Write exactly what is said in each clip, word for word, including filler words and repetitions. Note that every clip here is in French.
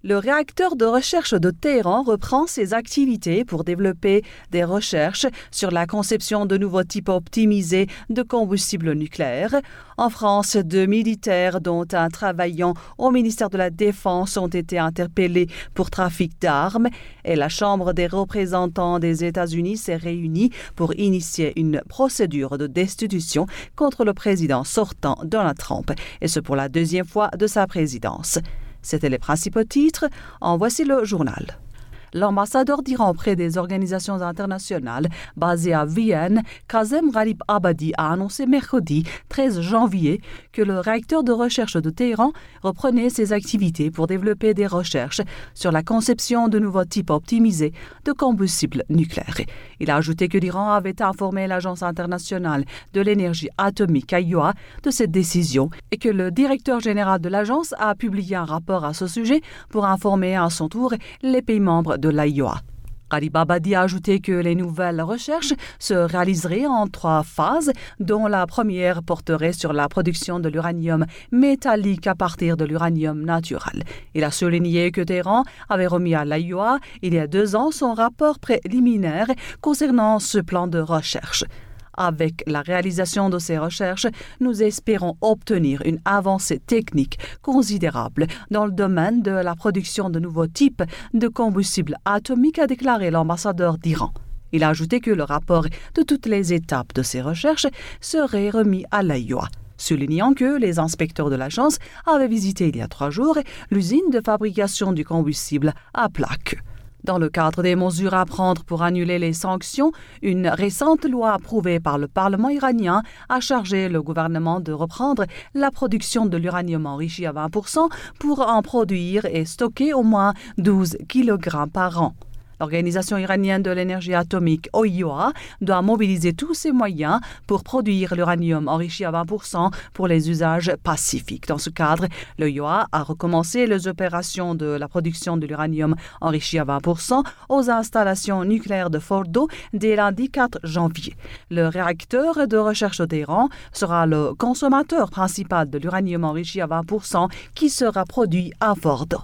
Le réacteur de recherche de Téhéran reprend ses activités pour développer des recherches sur la conception de nouveaux types optimisés de combustible nucléaire. En France, deux militaires, dont un travaillant au ministère de la Défense, ont été interpellés pour trafic d'armes et la Chambre des représentants des États-Unis s'est réunie pour initier une procédure de destitution contre le président sortant Donald Trump, et ce pour la deuxième fois de sa présidence. C'étaient les principaux titres. En voici le journal. L'ambassadeur d'Iran auprès des organisations internationales basé à Vienne, Kazem Gharibabadi, a annoncé mercredi treize janvier que le réacteur de recherche de Téhéran reprenait ses activités pour développer des recherches sur la conception de nouveaux types optimisés de combustible nucléaire. Il a ajouté que l'Iran avait informé l'Agence internationale de l'énergie atomique I A E A de cette décision et que le directeur général de l'agence a publié un rapport à ce sujet pour informer à son tour les pays membres de l'I A E A. Gharibabadi a ajouté que les nouvelles recherches se réaliseraient en trois phases, dont la première porterait sur la production de l'uranium métallique à partir de l'uranium naturel. Il a souligné que Téhéran avait remis à l'I A E A il y a deux ans son rapport préliminaire concernant ce plan de recherche. Avec la réalisation de ces recherches, nous espérons obtenir une avancée technique considérable dans le domaine de la production de nouveaux types de combustibles atomiques, a déclaré l'ambassadeur d'Iran. Il a ajouté que le rapport de toutes les étapes de ces recherches serait remis à l'I A E A, soulignant que les inspecteurs de l'agence avaient visité il y a trois jours l'usine de fabrication du combustible à Plak. Dans le cadre des mesures à prendre pour annuler les sanctions, une récente loi approuvée par le Parlement iranien a chargé le gouvernement de reprendre la production de l'uranium enrichi à vingt pour cent pour en produire et stocker au moins douze kilogrammes par an. L'Organisation iranienne de l'énergie atomique O I A E A doit mobiliser tous ses moyens pour produire l'uranium enrichi à vingt pour cent pour les usages pacifiques. Dans ce cadre, l'O I A E A a recommencé les opérations de la production de l'uranium enrichi à vingt pour cent aux installations nucléaires de Fordo dès lundi quatre janvier. Le réacteur de recherche de Téhéran sera le consommateur principal de l'uranium enrichi à vingt pour cent qui sera produit à Fordo.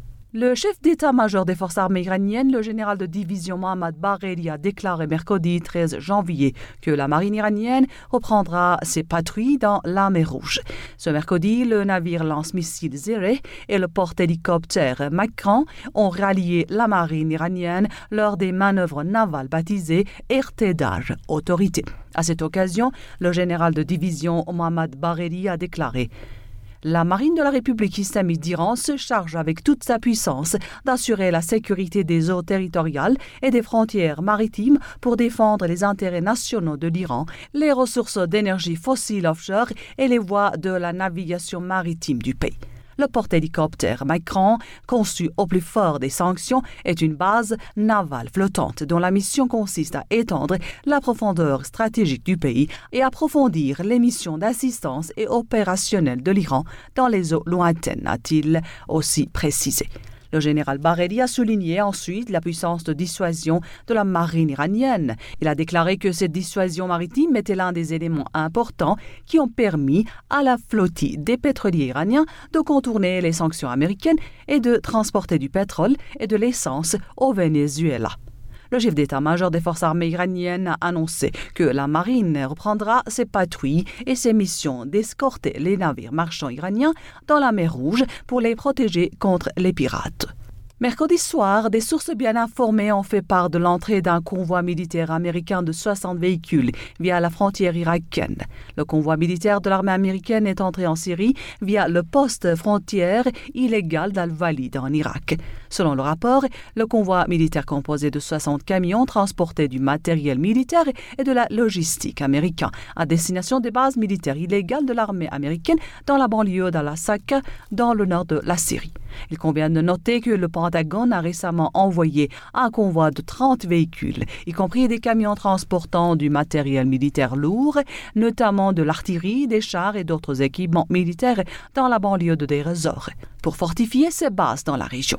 Le chef d'état-major des forces armées iraniennes, le général de division Mohammad Bagheri, a déclaré mercredi treize janvier que la marine iranienne reprendra ses patrouilles dans la mer Rouge. Ce mercredi, le navire lance-missiles Zéreh et le porte-hélicoptère Makran ont rallié la marine iranienne lors des manœuvres navales baptisées Irtedaj Autorité. À cette occasion, le général de division Mohammad Bagheri a déclaré: la marine de la République islamique d'Iran se charge avec toute sa puissance d'assurer la sécurité des eaux territoriales et des frontières maritimes pour défendre les intérêts nationaux de l'Iran, les ressources d'énergie fossile offshore et les voies de la navigation maritime du pays. Le porte-hélicoptère Makran, conçu au plus fort des sanctions, est une base navale flottante dont la mission consiste à étendre la profondeur stratégique du pays et approfondir les missions d'assistance et opérationnelles de l'Iran dans les eaux lointaines, a-t-il aussi précisé. Le général Bagheri a souligné ensuite la puissance de dissuasion de la marine iranienne. Il a déclaré que cette dissuasion maritime était l'un des éléments importants qui ont permis à la flottille des pétroliers iraniens de contourner les sanctions américaines et de transporter du pétrole et de l'essence au Venezuela. Le chef d'état-major des forces armées iraniennes a annoncé que la marine reprendra ses patrouilles et ses missions d'escorter les navires marchands iraniens dans la mer Rouge pour les protéger contre les pirates. Mercredi soir, des sources bien informées ont fait part de l'entrée d'un convoi militaire américain de soixante véhicules via la frontière irakienne. Le convoi militaire de l'armée américaine est entré en Syrie via le poste frontière illégal d'Al-Walid en Irak. Selon le rapport, le convoi militaire composé de soixante camions transportait du matériel militaire et de la logistique américain à destination des bases militaires illégales de l'armée américaine dans la banlieue d'Al-Aqsa, dans le nord de la Syrie. Il convient de noter que le Pentagone a récemment envoyé un convoi de trente véhicules, y compris des camions transportant du matériel militaire lourd, notamment de l'artillerie, des chars et d'autres équipements militaires dans la banlieue de Deir ez-Zor, pour fortifier ses bases dans la région.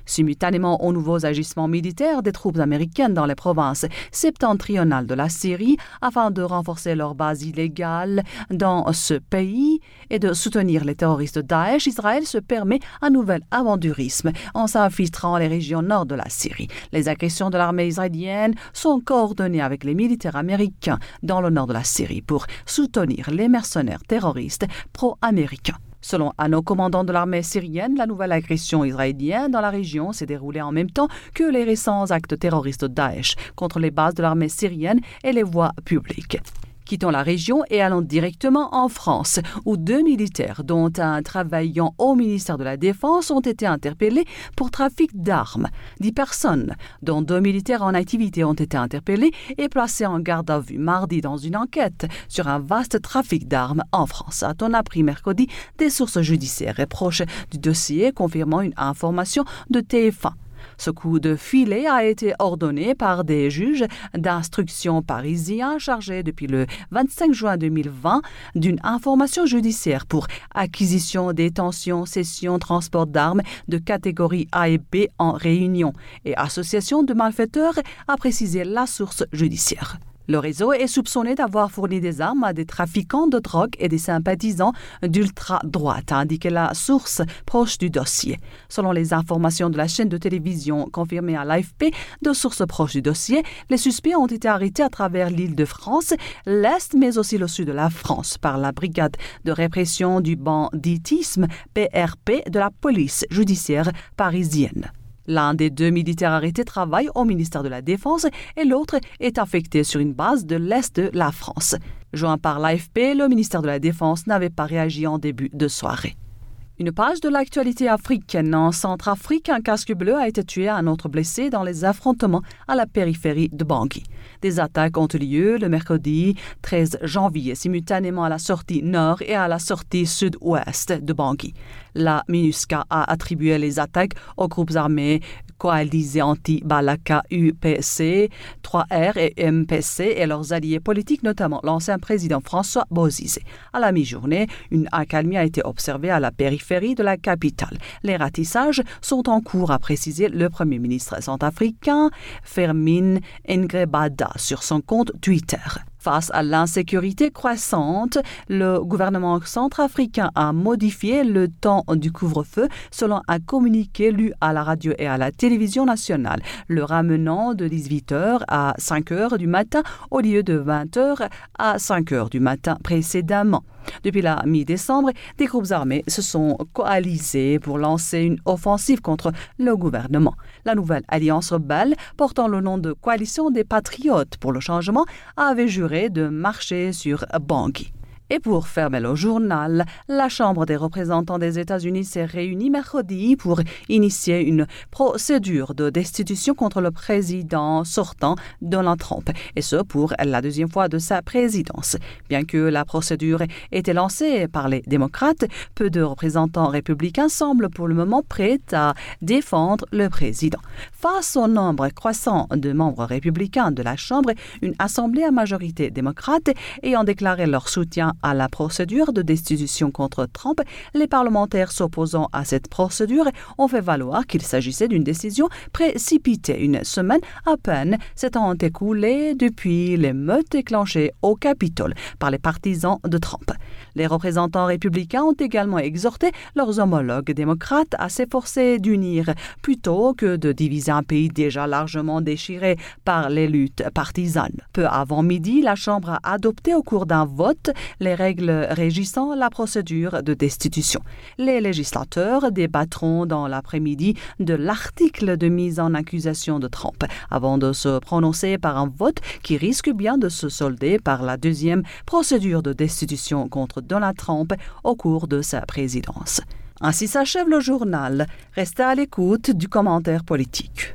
Simultanément aux nouveaux agissements militaires des troupes américaines dans les provinces septentrionales de la Syrie afin de renforcer leur base illégale dans ce pays et de soutenir les terroristes de Daesh, Israël se permet un nouvel aventurisme en s'infiltrant les régions nord de la Syrie. Les agressions de l'armée israélienne sont coordonnées avec les militaires américains dans le nord de la Syrie pour soutenir les mercenaires terroristes pro-américains. Selon un haut commandant de l'armée syrienne, la nouvelle agression israélienne dans la région s'est déroulée en même temps que les récents actes terroristes de Daesh contre les bases de l'armée syrienne et les voies publiques. Quittons la région et allons directement en France, où deux militaires, dont un travaillant au ministère de la Défense, ont été interpellés pour trafic d'armes. Dix personnes, dont deux militaires en activité, ont été interpellées et placées en garde à vue mardi dans une enquête sur un vaste trafic d'armes en France, a-t-on appris mercredi des sources judiciaires et proches du dossier, confirmant une information de T F un. Ce coup de filet a été ordonné par des juges d'instruction parisiens chargés depuis le vingt-cinq juin deux mille vingt d'une information judiciaire pour acquisition, détention, cession, transport d'armes de catégorie A et B en réunion et association de malfaiteurs, a précisé la source judiciaire. Le réseau est soupçonné d'avoir fourni des armes à des trafiquants de drogue et des sympathisants d'ultra-droite, a indiqué la source proche du dossier. Selon les informations de la chaîne de télévision confirmées à l'A F P, de sources proches du dossier, les suspects ont été arrêtés à travers l'Île-de-France, l'Est, mais aussi le sud de la France, par la brigade de répression du banditisme, B R P, de la police judiciaire parisienne. L'un des deux militaires arrêtés travaille au ministère de la Défense et l'autre est affecté sur une base de l'Est de la France. Joint par l'A F P, le ministère de la Défense n'avait pas réagi en début de soirée. Une page de l'actualité africaine. En Centrafrique, un casque bleu a été tué, un autre blessé dans les affrontements à la périphérie de Bangui. Des attaques ont eu lieu le mercredi treize janvier, simultanément à la sortie nord et à la sortie sud-ouest de Bangui. La MINUSCA a attribué les attaques aux groupes armés coalisés anti-Balaka U P C, trois R et M P C et leurs alliés politiques, notamment l'ancien président François Bozizé. À la mi-journée, une accalmie a été observée à la périphérie de la capitale. Les ratissages sont en cours, a précisé le premier ministre centrafricain Fermin Ngrebada sur son compte Twitter. Face à l'insécurité croissante, le gouvernement centrafricain a modifié le temps du couvre-feu selon un communiqué lu à la radio et à la télévision nationale, le ramenant de dix-huit heures à cinq heures du matin au lieu de vingt heures à cinq heures du matin précédemment. Depuis la mi-décembre, des groupes armés se sont coalisés pour lancer une offensive contre le gouvernement. La nouvelle alliance rebelle, portant le nom de Coalition des Patriotes pour le changement, avait juré de marcher sur Bangui. Et pour fermer le journal, la Chambre des représentants des États-Unis s'est réunie mercredi pour initier une procédure de destitution contre le président sortant Donald Trump, et ce pour la deuxième fois de sa présidence. Bien que la procédure ait été lancée par les démocrates, peu de représentants républicains semblent pour le moment prêts à défendre le président. Face au nombre croissant de membres républicains de la Chambre, une assemblée à majorité démocrate ayant déclaré leur soutien à la procédure de destitution contre Trump, les parlementaires s'opposant à cette procédure ont fait valoir qu'il s'agissait d'une décision précipitée. Une semaine à peine s'étant écoulée depuis l'émeute déclenchée au Capitole par les partisans de Trump. Les représentants républicains ont également exhorté leurs homologues démocrates à s'efforcer d'unir plutôt que de diviser un pays déjà largement déchiré par les luttes partisanes. Peu avant midi, la Chambre a adopté au cours d'un vote les règles régissant la procédure de destitution. Les législateurs débattront dans l'après-midi de l'article de mise en accusation de Trump avant de se prononcer par un vote qui risque bien de se solder par la deuxième procédure de destitution contre Donald Trump au cours de sa présidence. Ainsi s'achève le journal. Restez à l'écoute du commentaire politique.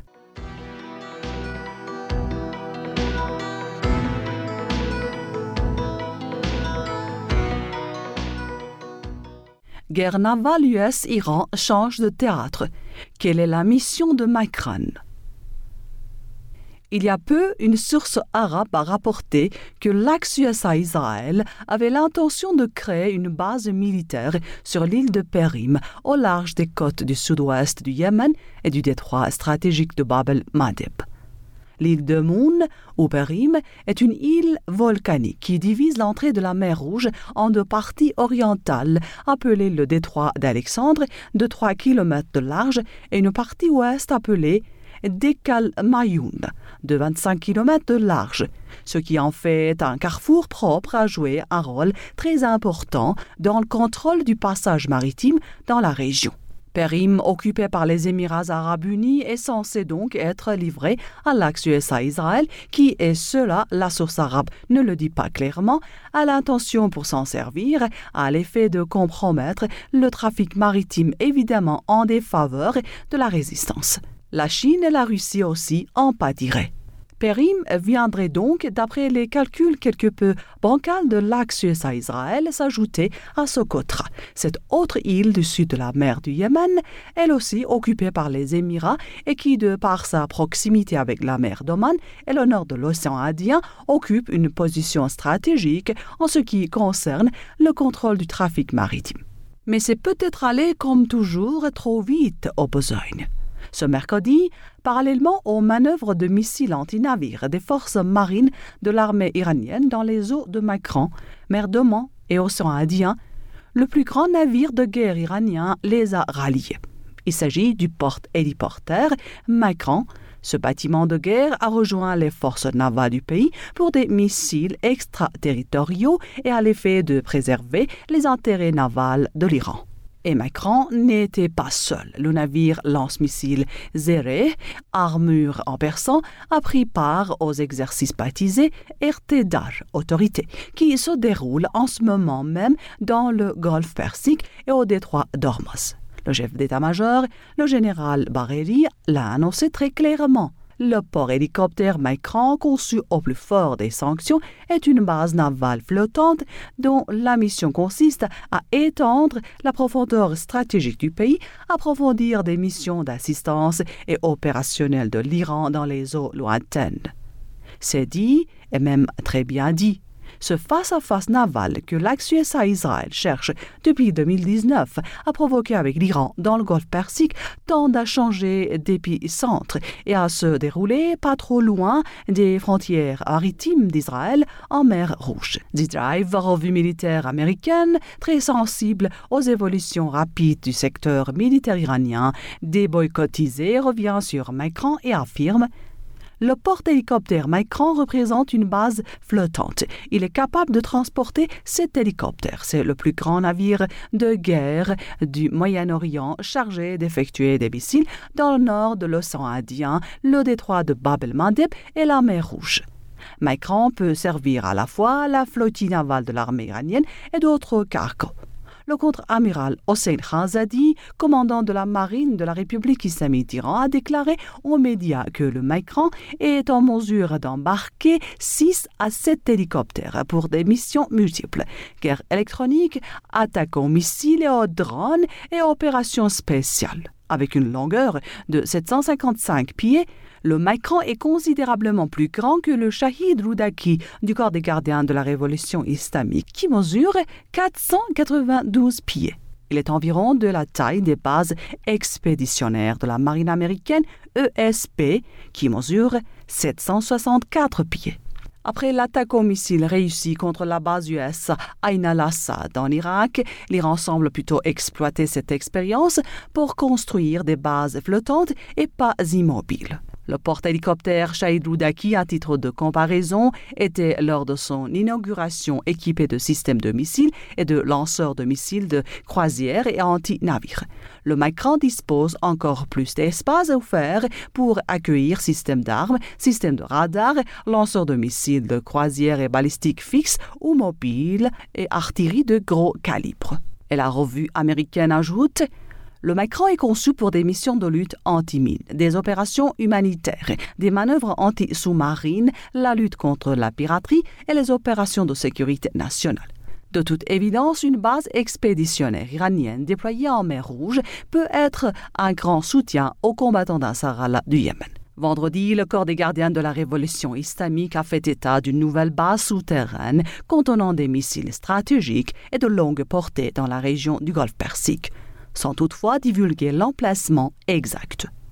Guerre navale U S-Iran change de théâtre. Quelle est la mission de Macron? Il y a peu, une source arabe a rapporté que l'axe-U S A Israël avait l'intention de créer une base militaire sur l'île de Périm, au large des côtes du sud-ouest du Yémen et du détroit stratégique de Bab el-Mandeb. L'île de Moun, ou Périm, est une île volcanique qui divise l'entrée de la mer Rouge en deux parties orientales, appelée le détroit d'Alexandre, de trois kilomètres de large, et une partie ouest appelée Dekal Mayoun, de vingt-cinq kilomètres de large, ce qui en fait un carrefour propre à jouer un rôle très important dans le contrôle du passage maritime dans la région. Périm, occupé par les Émirats arabes unis, est censé donc être livré à l'axe U S A Israël, qui, et cela, la source arabe ne le dit pas clairement, a l'intention pour s'en servir, à l'effet de compromettre le trafic maritime évidemment en défaveur de la résistance. La Chine et la Russie aussi en pâtiraient. Périm viendrait donc, d'après les calculs quelque peu bancals de l'axe U S A Israël, s'ajouter à Socotra, cette autre île du sud de la mer du Yémen, elle aussi occupée par les Émirats et qui, de par sa proximité avec la mer d'Oman et le nord de l'océan Indien, occupe une position stratégique en ce qui concerne le contrôle du trafic maritime. Mais c'est peut-être allé, comme toujours, trop vite aux besognes. Ce mercredi, parallèlement aux manœuvres de missiles anti-navires des forces marines de l'armée iranienne dans les eaux de Makran, mer d'Oman et océan Indien, le plus grand navire de guerre iranien les a ralliés. Il s'agit du porte-héliporteur Makran. Ce bâtiment de guerre a rejoint les forces navales du pays pour des missiles extraterritoriaux et à l'effet de préserver les intérêts navals de l'Iran. Et Makran n'était pas seul. Le navire lance-missile Zéreh, armure en persan, a pris part aux exercices baptisés Ertedar, autorité, qui se déroulent en ce moment même dans le golfe Persique et au détroit d'Ormuz. Le chef d'état-major, le général Barelli, l'a annoncé très clairement. Le port-hélicoptère Makran, conçu au plus fort des sanctions, est une base navale flottante dont la mission consiste à étendre la profondeur stratégique du pays, approfondir des missions d'assistance et opérationnelles de l'Iran dans les eaux lointaines. C'est dit, et même très bien dit. Ce face-à-face naval que l'axe U S A Israël cherche depuis deux mille dix-neuf à provoquer avec l'Iran dans le golfe Persique tend à changer d'épicentre et à se dérouler pas trop loin des frontières maritimes d'Israël en mer Rouge. The Drive, revue militaire américaine, très sensible aux évolutions rapides du secteur militaire iranien, déboycottisé, revient sur Makran et affirme: le porte-hélicoptère Makran représente une base flottante. Il est capable de transporter sept hélicoptères. C'est le plus grand navire de guerre du Moyen-Orient chargé d'effectuer des missiles dans le nord de l'océan Indien, le détroit de Bab el-Mandeb et la mer Rouge. Makran peut servir à la fois la flottille navale de l'armée iranienne et d'autres cargos. Le contre-amiral Hossein Khazadi, commandant de la marine de la République islamique d'Iran, a déclaré aux médias que le Makran est en mesure d'embarquer six à sept hélicoptères pour des missions multiples, guerre électronique, attaques aux missiles et aux drones et opérations spéciales. Avec une longueur de sept cent cinquante-cinq pieds, le Makran est considérablement plus grand que le Shahid Roudaki du corps des gardiens de la révolution islamique, qui mesure quatre cent quatre-vingt-douze pieds. Il est environ de la taille des bases expéditionnaires de la marine américaine E S P, qui mesure sept cent soixante-quatre pieds. Après l'attaque au missile réussie contre la base U S Ain al-Assad en Irak, l'Iran semble plutôt exploiter cette expérience pour construire des bases flottantes et pas immobiles. Le porte-hélicoptère Shahid Roudaki, à titre de comparaison, était lors de son inauguration équipé de systèmes de missiles et de lanceurs de missiles de croisière et anti-navires. Le Makran dispose encore plus d'espace offert pour accueillir systèmes d'armes, systèmes de radar, lanceurs de missiles de croisière et balistiques fixes ou mobiles et artillerie de gros calibre. Et la revue américaine ajoute: le Makran est conçu pour des missions de lutte anti-mines, des opérations humanitaires, des manœuvres anti-sous-marines, la lutte contre la piraterie et les opérations de sécurité nationale. De toute évidence, une base expéditionnaire iranienne déployée en mer Rouge peut être un grand soutien aux combattants d'Ansar Allah du Yémen. Vendredi, le corps des gardiens de la révolution islamique a fait état d'une nouvelle base souterraine contenant des missiles stratégiques et de longue portée dans la région du Golfe Persique, sans toutefois divulguer l'emplacement exact.